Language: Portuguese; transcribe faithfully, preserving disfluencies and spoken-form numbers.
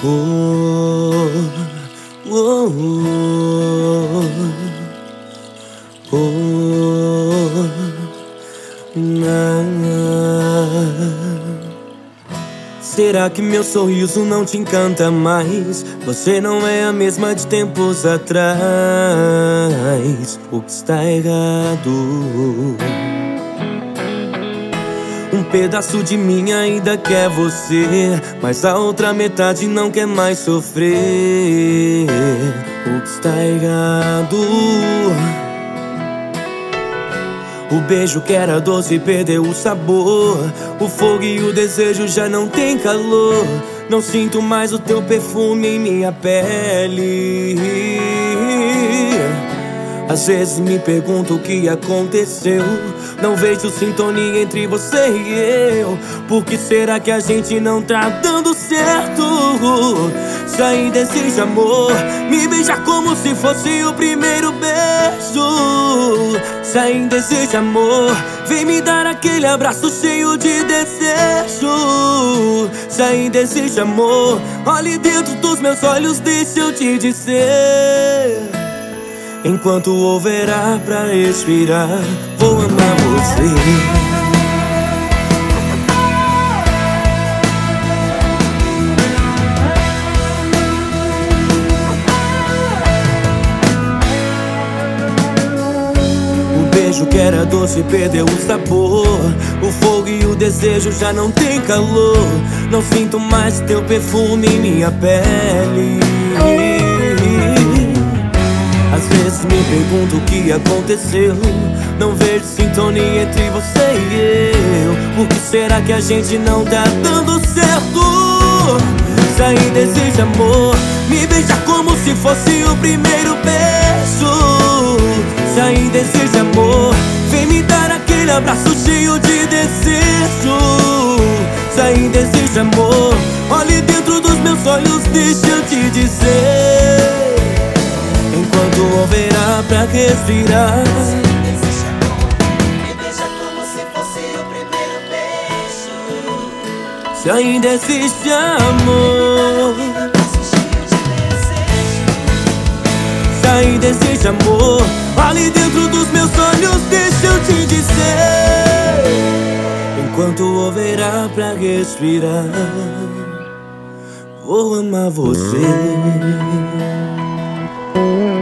Oh, oh, oh, oh, na. Será que meu sorriso não te encanta mais? Você não é a mesma de tempos atrás. O que está errado? Um pedaço de mim ainda quer você, mas a outra metade não quer mais sofrer. O que está errado? O beijo que era doce perdeu o sabor. O fogo e o desejo já não tem calor. Não sinto mais o teu perfume em minha pele. Às vezes me pergunto o que aconteceu. Não vejo sintonia entre você e eu. Por que será que a gente não tá dando certo? Sair desse amor, me beijar como se fosse o primeiro beijo. Sair desse amor, vem me dar aquele abraço cheio de desejo. Sair desse amor, olhe dentro dos meus olhos, deixa eu te dizer. Enquanto houver ar pra respirar, vou amar você. O beijo que era doce perdeu o sabor. O fogo e o desejo já não tem calor. Não sinto mais teu perfume em minha pele. Às vezes me pergunto o que aconteceu. Não vejo sintonia entre você e eu. Por que será que a gente não tá dando certo? Sair desse amor, me beijar como se fosse o primeiro beijo. Sair desse amor, vem me dar aquele abraço cheio de desejo. Sair desse amor, olhe dentro dos meus olhos, deixa eu te dizer. Enquanto houver ar pra respirar, me beija como se fosse o primeiro beijo. se ainda existe amor, se ainda existe amor, ali dentro dos meus olhos, deixa eu te dizer. Enquanto houver ar pra respirar, vou amar você.